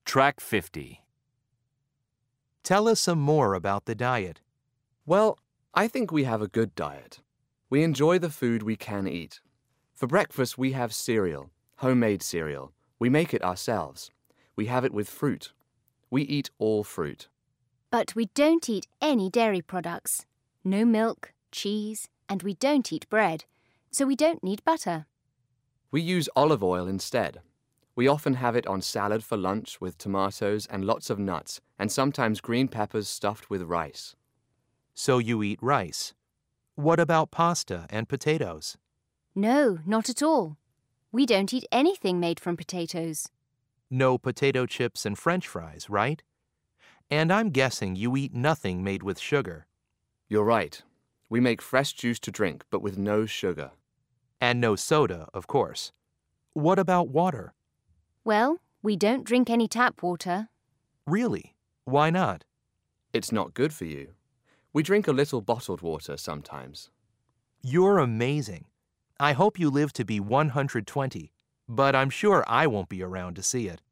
Track 50. Tell us some more about the diet. Well, I think we have a good diet. We enjoy the food we can eat. For breakfast, we have cereal, homemade cereal. We make it ourselves. We have it with fruit. We eat all fruit. But we don't eat any dairy products. No milk, cheese, and we don't eat bread, so we don't need butter. We use olive oil instead. We often have it on salad for lunch with tomatoes and lots of nuts, and sometimes green peppers stuffed with rice. So you eat rice. What about pasta and potatoes? No, not at all. We don't eat anything made from potatoes. No potato chips and French fries, right? And I'm guessing you eat nothing made with sugar. You're right. We make fresh juice to drink, but with no sugar. And no soda, of course. What about water? Well, we don't drink any tap water. Really? Why not? It's not good for you. We drink a little bottled water sometimes. You're amazing. I hope you live to be 120, but I'm sure I won't be around to see it.